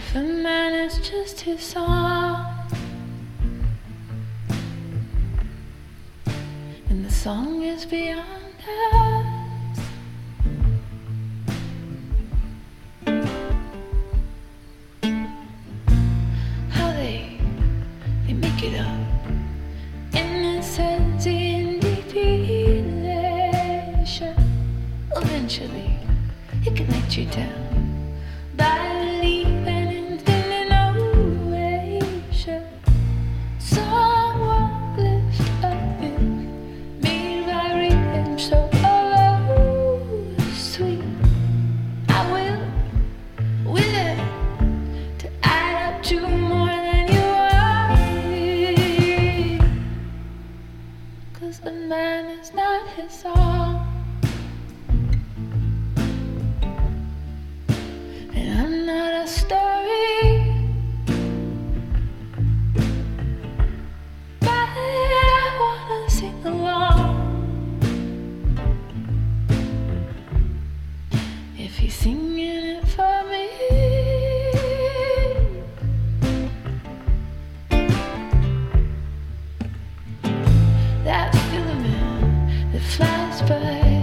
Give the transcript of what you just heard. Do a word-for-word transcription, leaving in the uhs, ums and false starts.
If a man is just his song, and the song is beyond us, how they, they make it up, innocence in deviation. Eventually, it can let you down by leaving in thin innovation. Someone lift up in me by reading so oh, sweet. I will, willing to add up to more than you are. 'Cause the man is not his song. I'm not a story, but I wanna sing along. If he's singing it for me, that filament that flies by.